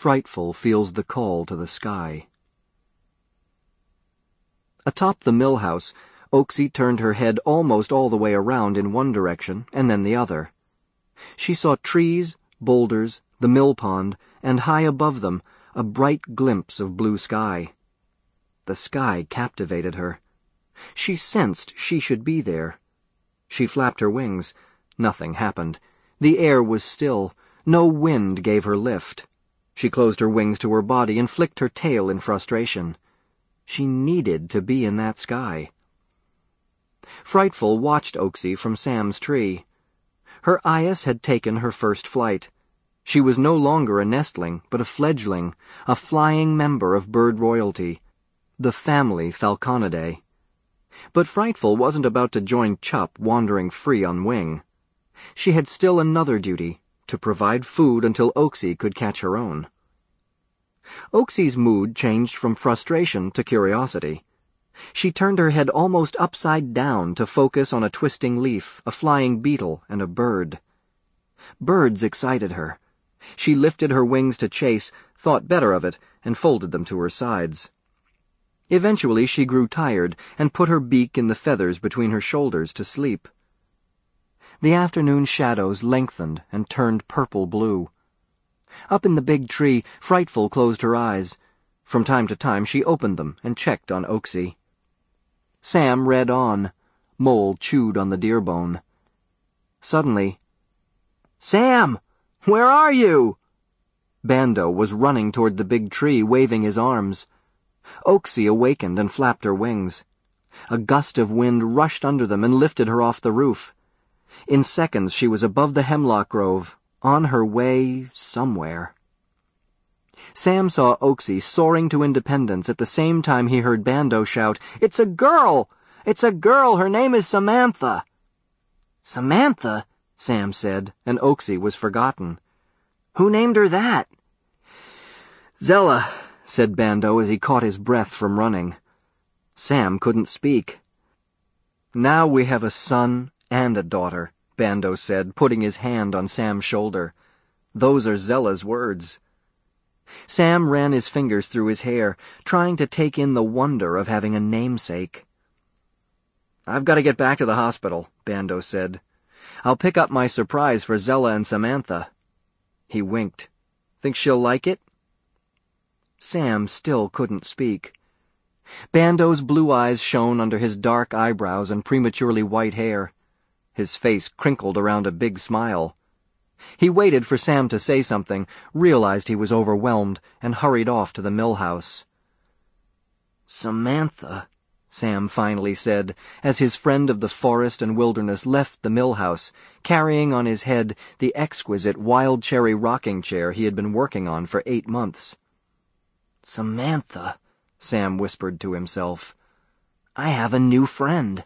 Frightful feels the call to the sky. Atop the mill house, Oaksy turned her head almost all the way around in one direction and then the other. She saw trees, boulders, the mill pond, and high above them, a bright glimpse of blue sky. The sky captivated her. She sensed she should be there. She flapped her wings. Nothing happened. The air was still. No wind gave her lift. She closed her wings to her body and flicked her tail in frustration. She needed to be in that sky. Frightful watched Oaksy from Sam's tree. Her eyas had taken her first flight. She was no longer a nestling, but a fledgling, a flying member of bird royalty, the family Falconidae. But Frightful wasn't about to join Chup wandering free on wing. She had still another duty, to provide food until Oaksy could catch her own. Oaksy's mood changed from frustration to curiosity. She turned her head almost upside down to focus on a twisting leaf, a flying beetle, and a bird. Birds excited her. She lifted her wings to chase, thought better of it, and folded them to her sides. Eventually she grew tired and put her beak in the feathers between her shoulders to sleep. The afternoon shadows lengthened and turned purple-blue. Up in the big tree, Frightful closed her eyes. From time to time she opened them and checked on Oaksy. Sam read on. Mole chewed on the deer bone. Suddenly, "Sam! Where are you?" Bando was running toward the big tree, waving his arms. Oaksy awakened and flapped her wings. A gust of wind rushed under them and lifted her off the roof. In seconds she was above the hemlock grove, on her way somewhere. Sam saw Oaksy soaring to independence at the same time he heard Bando shout, "It's a girl! It's a girl! Her name is Samantha!" "Samantha?" Sam said, and Oaksy was forgotten. "Who named her that?" "Zella," said Bando as he caught his breath from running. Sam couldn't speak. "Now we have a son and a daughter," Bando said, putting his hand on Sam's shoulder. "Those are Zella's words." Sam ran his fingers through his hair, trying to take in the wonder of having a namesake. "I've got to get back to the hospital," Bando said. "I'll pick up my surprise for Zella and Samantha." He winked. "Think she'll like it?" Sam still couldn't speak. Bando's blue eyes shone under his dark eyebrows and prematurely white hair. His face crinkled around a big smile. He waited for Sam to say something, realized he was overwhelmed, and hurried off to the mill house. "Samantha," Sam finally said, as his friend of the forest and wilderness left the mill house, carrying on his head the exquisite wild cherry rocking chair he had been working on for 8 months. "Samantha," Sam whispered to himself. "I have a new friend."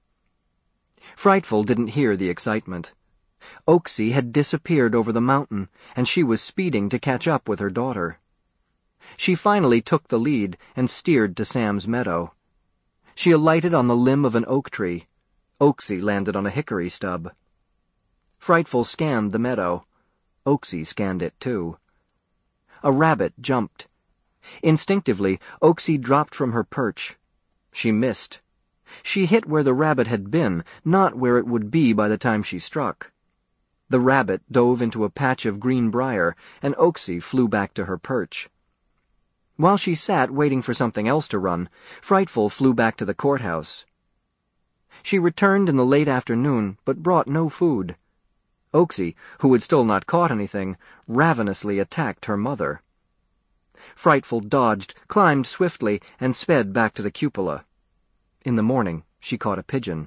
Frightful didn't hear the excitement. Oaksy had disappeared over the mountain, and she was speeding to catch up with her daughter. She finally took the lead and steered to Sam's meadow. She alighted on the limb of an oak tree. Oaksy landed on a hickory stub. Frightful scanned the meadow. Oaksy scanned it too. A rabbit jumped. Instinctively, Oaksy dropped from her perch. She missed. She hit where the rabbit had been, not where it would be by the time she struck. The rabbit dove into a patch of green briar, and Oaksy flew back to her perch. While she sat waiting for something else to run, Frightful flew back to the courthouse. She returned in the late afternoon, but brought no food. Oaksy, who had still not caught anything, ravenously attacked her mother. Frightful dodged, climbed swiftly, and sped back to the cupola. In the morning, she caught a pigeon.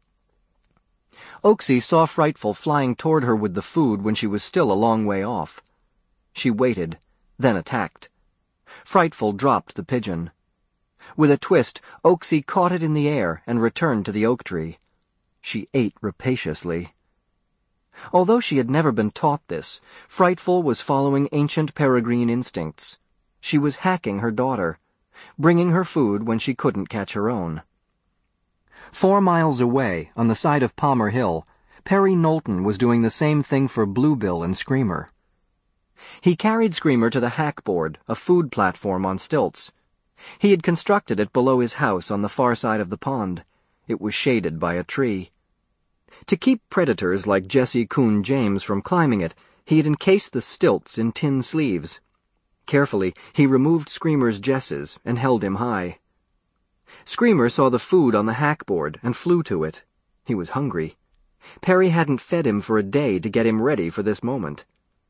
Oaksy saw Frightful flying toward her with the food when she was still a long way off. She waited, then attacked. Frightful dropped the pigeon. With a twist, Oaksy caught it in the air and returned to the oak tree. She ate rapaciously. Although she had never been taught this, Frightful was following ancient peregrine instincts. She was hacking her daughter, bringing her food when she couldn't catch her own. 4 miles away, on the side of Palmer Hill, Perry Knowlton was doing the same thing for Bluebill and Screamer. He carried Screamer to the hackboard, a food platform on stilts. He had constructed it below his house on the far side of the pond. It was shaded by a tree. To keep predators like Jesse Coon James from climbing it, he had encased the stilts in tin sleeves. Carefully, he removed Screamer's jesses and held him high. Screamer saw the food on the hackboard and flew to it. He was hungry. Perry hadn't fed him for a day to get him ready for this moment.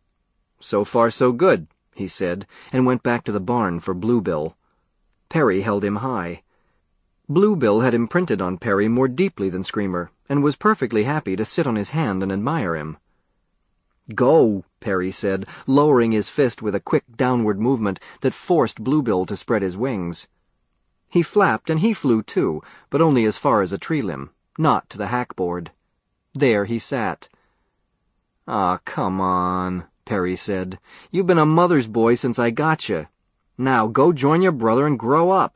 "So far so good," he said, and went back to the barn for Bluebill. Perry held him high. Bluebill had imprinted on Perry more deeply than Screamer, and was perfectly happy to sit on his hand and admire him. "Go," Perry said, lowering his fist with a quick downward movement that forced Bluebill to spread his wings. He flapped and he flew too, but only as far as a tree limb, not to the hackboard. There he sat. "Aw, come on," Perry said. "You've been a mother's boy since I gotcha. Now go join your brother and grow up."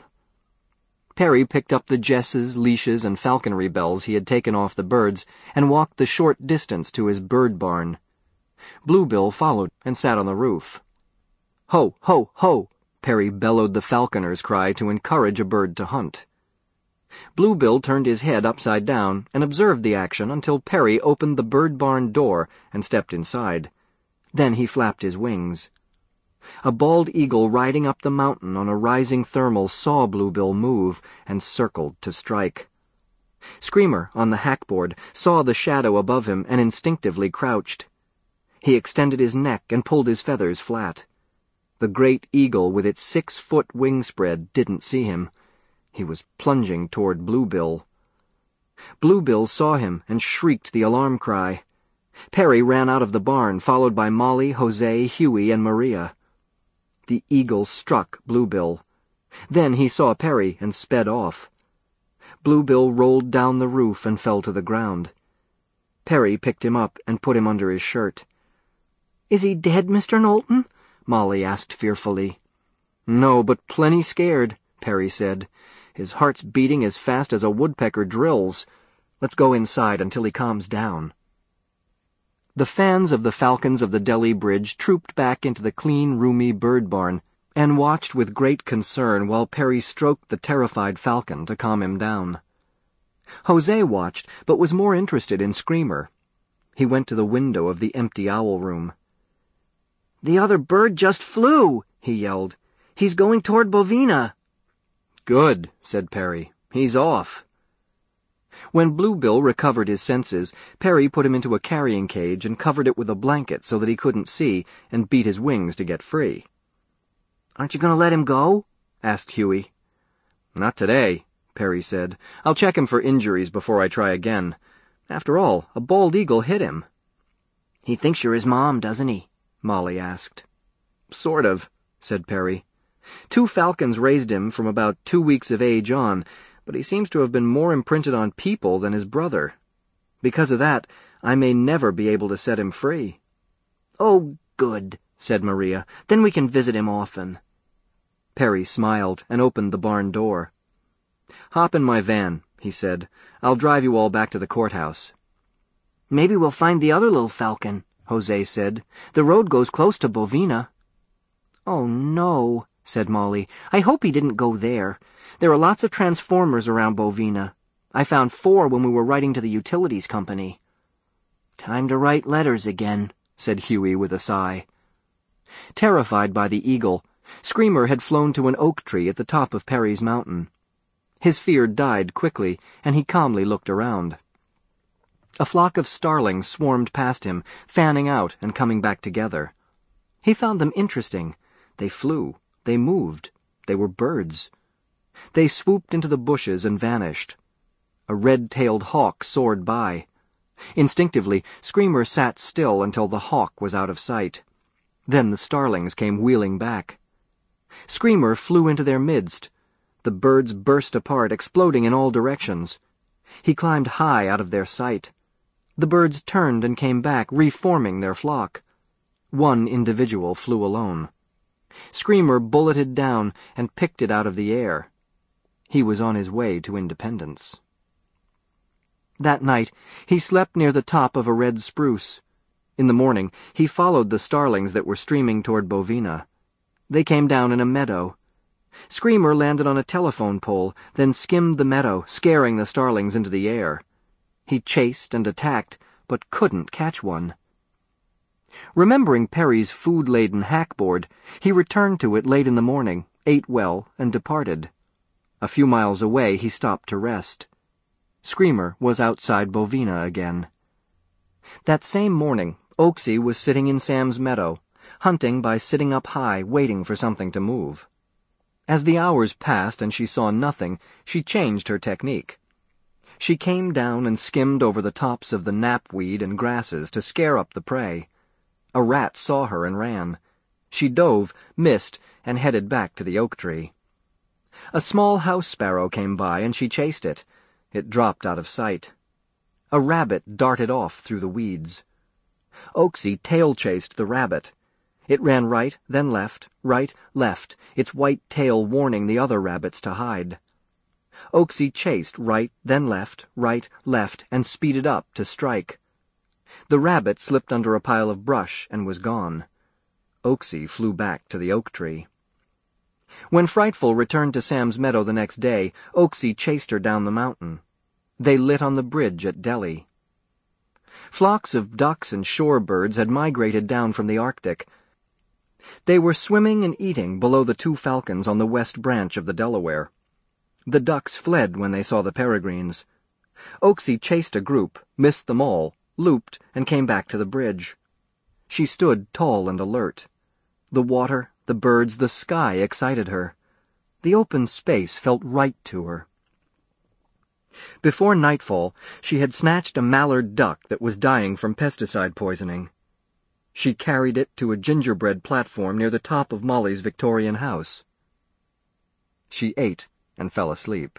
Perry picked up the jesses, leashes, and falconry bells he had taken off the birds and walked the short distance to his bird barn. Bluebill followed and sat on the roof. "Ho, ho, ho!" Perry bellowed the falconer's cry to encourage a bird to hunt. Bluebill turned his head upside down and observed the action until Perry opened the bird barn door and stepped inside. Then he flapped his wings. A bald eagle riding up the mountain on a rising thermal saw Bluebill move and circled to strike. Screamer, on the hackboard, saw the shadow above him and instinctively crouched. He extended his neck and pulled his feathers flat. The great eagle with its 6-foot wingspread didn't see him. He was plunging toward Bluebill. Bluebill saw him and shrieked the alarm cry. Perry ran out of the barn, followed by Molly, Jose, Huey, and Maria. The eagle struck Bluebill. Then he saw Perry and sped off. Bluebill rolled down the roof and fell to the ground. Perry picked him up and put him under his shirt. "Is he dead, Mr. Knowlton?" Molly asked fearfully. "No, but plenty scared," Perry said. "His heart's beating as fast as a woodpecker drills. Let's go inside until he calms down." The fans of the Falcons of the Delhi Bridge trooped back into the clean, roomy bird barn and watched with great concern while Perry stroked the terrified falcon to calm him down. Jose watched, but was more interested in Screamer. He went to the window of the empty owl room. "The other bird just flew," he yelled. "He's going toward Bovina." "Good," said Perry. "He's off." When Bluebill recovered his senses, Perry put him into a carrying cage and covered it with a blanket so that he couldn't see, and beat his wings to get free. "Aren't you going to let him go?" asked Huey. "Not today," Perry said. "I'll check him for injuries before I try again. After all, a bald eagle hit him." "He thinks you're his mom, doesn't he?" Molly asked. "Sort of," said Perry. "2 falcons raised him from about 2 weeks of age on, but he seems to have been more imprinted on people than his brother. Because of that, I may never be able to set him free." "Oh, good," said Maria. "Then we can visit him often." Perry smiled and opened the barn door. "Hop in my van," he said. "I'll drive you all back to the courthouse." "Maybe we'll find the other little falcon," Jose said. "The road goes close to Bovina." "Oh, no," said Molly. "I hope he didn't go there. There are lots of transformers around Bovina. I found 4 when we were writing to the utilities company." "Time to write letters again," said Huey with a sigh. Terrified by the eagle, Screamer had flown to an oak tree at the top of Perry's mountain. His fear died quickly, and he calmly looked around. A flock of starlings swarmed past him, fanning out and coming back together. He found them interesting. They flew. They moved. They were birds. They swooped into the bushes and vanished. A red-tailed hawk soared by. Instinctively, Screamer sat still until the hawk was out of sight. Then the starlings came wheeling back. Screamer flew into their midst. The birds burst apart, exploding in all directions. He climbed high out of their sight. The birds turned and came back, reforming their flock. One individual flew alone. Screamer bulleted down and picked it out of the air. He was on his way to independence. That night, he slept near the top of a red spruce. In the morning, he followed the starlings that were streaming toward Bovina. They came down in a meadow. Screamer landed on a telephone pole, then skimmed the meadow, scaring the starlings into the air. He chased and attacked, but couldn't catch one. Remembering Perry's food-laden hackboard, he returned to it late in the morning, ate well, and departed. A few miles away, he stopped to rest. Screamer was outside Bovina again. That same morning, Oaksy was sitting in Sam's meadow, hunting by sitting up high, waiting for something to move. As the hours passed and she saw nothing, she changed her technique. She came down and skimmed over the tops of the knapweed and grasses to scare up the prey. A rat saw her and ran. She dove, missed, and headed back to the oak tree. A small house sparrow came by and she chased it. It dropped out of sight. A rabbit darted off through the weeds. Oaksy tail-chased the rabbit. It ran right, then left, its white tail warning the other rabbits to hide. Oaksy chased right, then left, and speeded up to strike. The rabbit slipped under a pile of brush and was gone. Oaksy flew back to the oak tree. When Frightful returned to Sam's meadow the next day, Oaksy chased her down the mountain. They lit on the bridge at Delhi. Flocks of ducks and shorebirds had migrated down from the Arctic. They were swimming and eating below the two falcons on the west branch of the Delaware. The ducks fled when they saw the peregrines. Oaksy chased a group, missed them all, looped, and came back to the bridge. She stood tall and alert. The water, the birds, the sky excited her. The open space felt right to her. Before nightfall, she had snatched a mallard duck that was dying from pesticide poisoning. She carried it to a gingerbread platform near the top of Molly's Victorian house. She ate and fell asleep.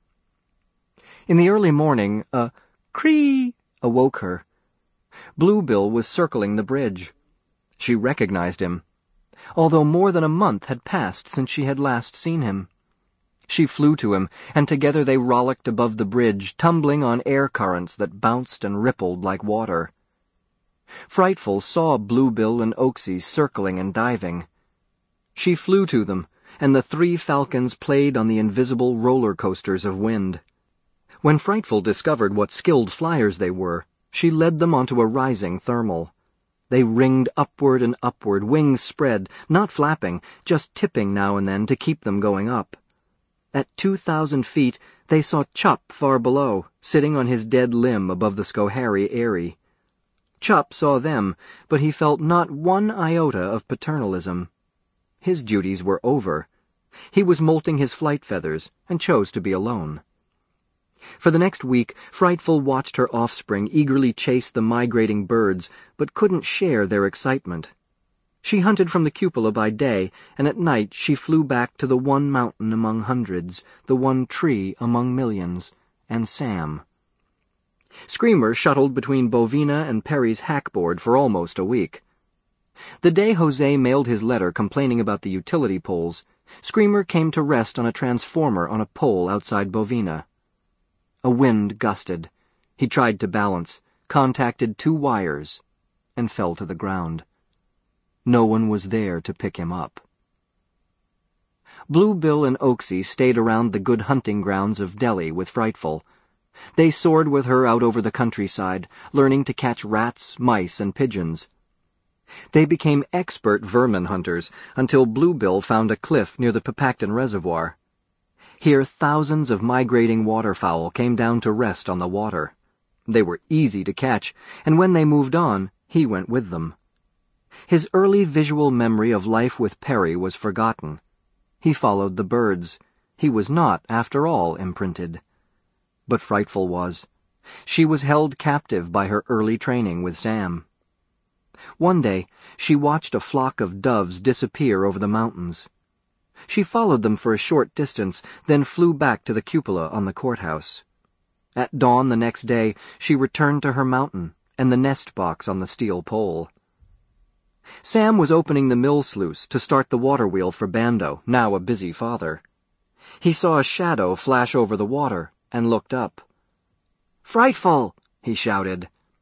In the early morning, a cree awoke her. Bluebill was circling the bridge. She recognized him, although more than a month had passed since she had last seen him. She flew to him, and together they rollicked above the bridge, tumbling on air currents that bounced and rippled like water. Frightful saw Bluebill and Oaksy circling and diving. She flew to them, and the three falcons played on the invisible roller coasters of wind. When Frightful discovered what skilled flyers they were, she led them onto a rising thermal. They ringed upward and upward, wings spread, not flapping, just tipping now and then to keep them going up. At 2,000 feet, they saw Chup far below, sitting on his dead limb above the Schoharie Eyrie. Chup saw them, but he felt not one iota of paternalism. His duties were over. He was molting his flight feathers, and chose to be alone. For the next week, Frightful watched her offspring eagerly chase the migrating birds, but couldn't share their excitement. She hunted from the cupola by day, and at night she flew back to the one mountain among hundreds, the one tree among millions, and Sam. Screamer shuttled between Bovina and Perry's hackboard for almost a week. The day Jose mailed his letter complaining about the utility poles, Screamer came to rest on a transformer on a pole outside Bovina. A wind gusted. He tried to balance, contacted 2 wires, and fell to the ground. No one was there to pick him up. Bluebill and Oaksy stayed around the good hunting grounds of Delhi with Frightful. They soared with her out over the countryside, learning to catch rats, mice, and pigeons. They became expert vermin hunters until Bluebill found a cliff near the Papacton Reservoir. Here thousands of migrating waterfowl came down to rest on the water. They were easy to catch, and when they moved on, he went with them. His early visual memory of life with Perry was forgotten. He followed the birds. He was not, after all, imprinted. But Frightful was. She was held captive by her early training with Sam. One day, she watched a flock of doves disappear over the mountains. She followed them for a short distance, then flew back to the cupola on the courthouse. At dawn the next day, she returned to her mountain and the nest box on the steel pole. Sam was opening the mill sluice to start the water wheel for Bando, now a busy father. He saw a shadow flash over the water and looked up. "Frightful!" he shouted.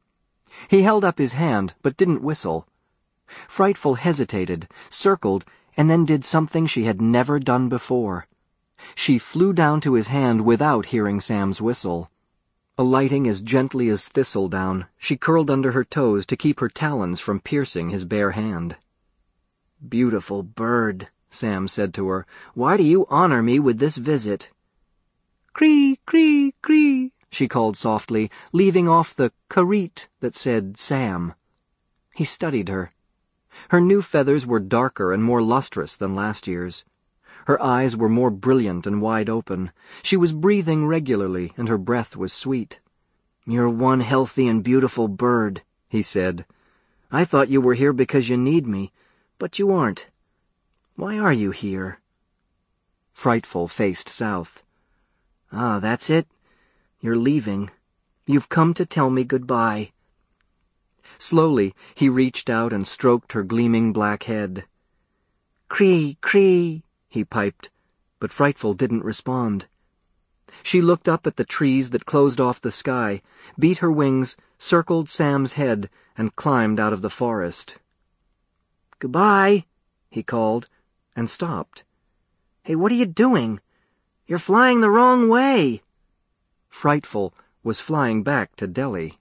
He held up his hand, but didn't whistle. Frightful hesitated, circled, and then did something she had never done before. She flew down to his hand without hearing Sam's whistle. Alighting as gently as thistledown, she curled under her toes to keep her talons from piercing his bare hand. "Beautiful bird," Sam said to her, "why do you honor me with this visit?" "Cree, cree, cree," she called softly, leaving off the careet that said Sam. He studied her. Her new feathers were darker and more lustrous than last year's. Her eyes were more brilliant and wide open. She was breathing regularly, and her breath was sweet. "You're one healthy and beautiful bird," he said. "I thought you were here because you need me, but you aren't. Why are you here?" Frightful faced south. "Ah, that's it. You're leaving. You've come to tell me goodbye." Slowly, he reached out and stroked her gleaming black head. "Cree, cree," he piped, but Frightful didn't respond. She looked up at the trees that closed off the sky, beat her wings, circled Sam's head, and climbed out of the forest. "Goodbye," he called, and stopped. "Hey, what are you doing? You're flying the wrong way." Frightful was flying back to Delhi.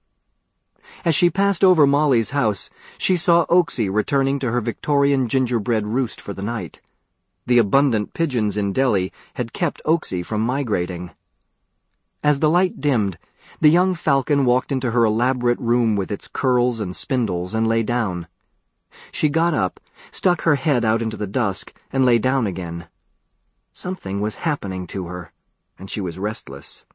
As she passed over Molly's house, she saw Oaksy returning to her Victorian gingerbread roost for the night. The abundant pigeons in Delhi had kept Oaksy from migrating. As the light dimmed, the young falcon walked into her elaborate room with its curls and spindles and lay down. She got up, stuck her head out into the dusk, and lay down again. Something was happening to her, and she was restless.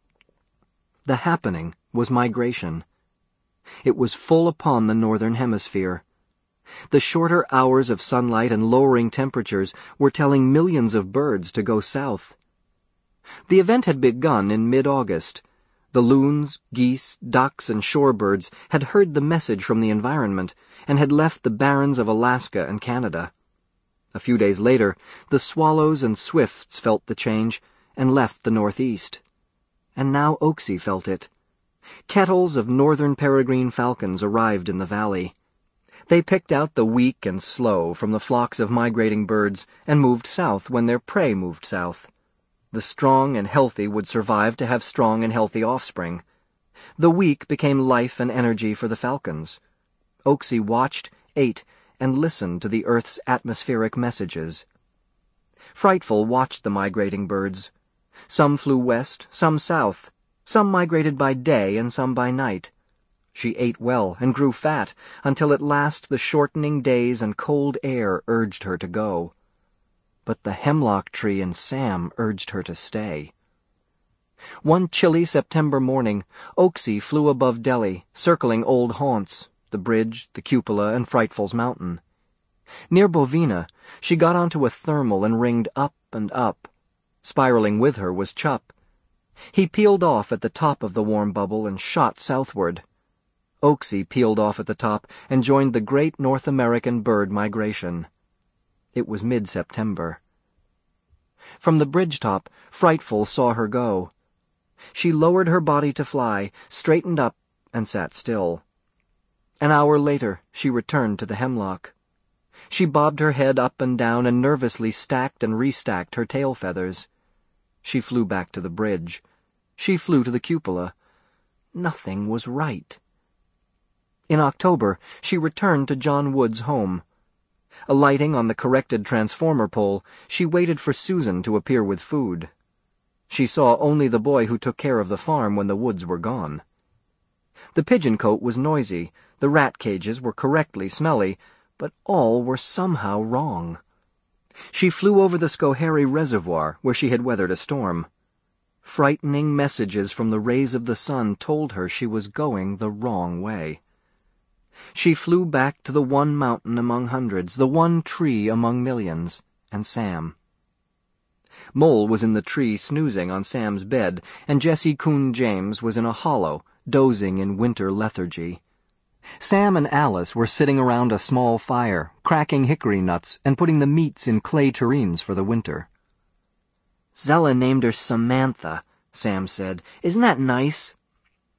The happening was migration. It was full upon the northern hemisphere. The shorter hours of sunlight and lowering temperatures were telling millions of birds to go south. The event had begun in mid-August. The loons, geese, ducks, and shorebirds had heard the message from the environment and had left the barrens of Alaska and Canada. A few days later, the swallows and swifts felt the change and left the northeast. And now Oaksy felt it. Kettles of northern peregrine falcons arrived in the valley. They picked out the weak and slow from the flocks of migrating birds and moved south when their prey moved south. The strong and healthy would survive to have strong and healthy offspring. The weak became life and energy for the falcons. Oaksy watched, ate, and listened to the earth's atmospheric messages. Frightful watched the migrating birds. Some flew west, some south. Some migrated by day and some by night. She ate well and grew fat until at last the shortening days and cold air urged her to go. But the hemlock tree and Sam urged her to stay. One chilly September morning, Oaksy flew above Delhi, circling old haunts, the bridge, the cupola, and Frightful's mountain. Near Bovina, she got onto a thermal and ringed up and up. Spiraling with her was Chup. He peeled off at the top of the warm bubble and shot southward. Oaksy peeled off at the top and joined the great North American bird migration. It was mid-September. From the bridge top, Frightful saw her go. She lowered her body to fly, straightened up, and sat still. An hour later, she returned to the hemlock. She bobbed her head up and down and nervously stacked and restacked her tail feathers. She flew back to the bridge. She flew to the cupola. Nothing was right. In October, she returned to John Wood's home. Alighting on the corrected transformer pole, she waited for Susan to appear with food. She saw only the boy who took care of the farm when the Woods were gone. The pigeon cote was noisy, the rat cages were correctly smelly, but all were somehow wrong. She flew over the Schoharie Reservoir, where she had weathered a storm. Frightening messages from the rays of the sun told her she was going the wrong way. She flew back to the one mountain among hundreds, the one tree among millions, and Sam. Mole was in the tree snoozing on Sam's bed, and Jessie Coon James was in a hollow, dozing in winter lethargy. Sam and Alice were sitting around a small fire, cracking hickory nuts and putting the meats in clay tureens for the winter. "Zella named her Samantha," Sam said. "Isn't that nice?"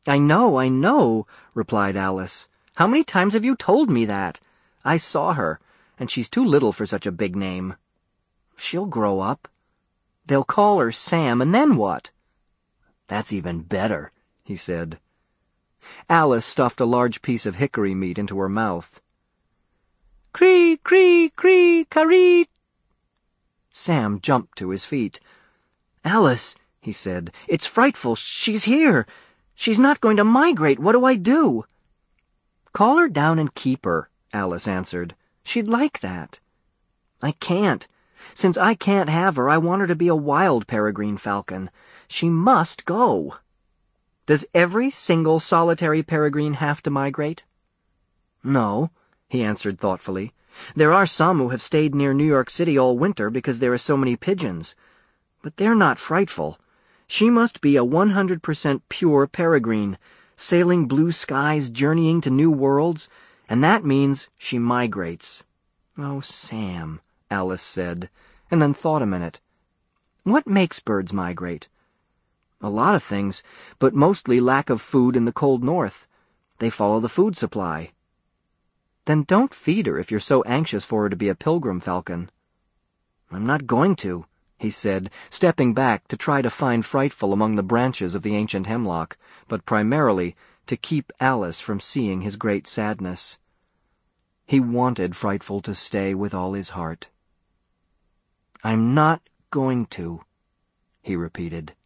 I know, replied Alice. How many times have you told me that? I saw her, and she's too little for such a big name. She'll grow up. They'll call her Sam, and then what? That's even better, he said. Alice stuffed a large piece of hickory meat into her mouth. Cree, cree, cree, caree. Sam jumped to his feet. Alice, he said, it's frightful. She's here. She's not going to migrate. What do I do? Call her down and keep her, Alice answered. She'd like that. I can't. Since I can't have her, I want her to be a wild peregrine falcon. She must go. Does every single solitary peregrine have to migrate? No, he answered thoughtfully. There are some who have stayed near New York City all winter because there are so many pigeons. But they're not frightful. She must be a 100% pure peregrine, sailing blue skies, journeying to new worlds, and that means she migrates. Oh, Sam, Alice said, and then thought a minute. What makes birds migrate? A lot of things, but mostly lack of food in the cold north. They follow the food supply. Then don't feed her if you're so anxious for her to be a pilgrim falcon. I'm not going to, he said, stepping back to try to find Frightful among the branches of the ancient hemlock, but primarily to keep Alice from seeing his great sadness. He wanted Frightful to stay with all his heart. I'm not going to, he repeated.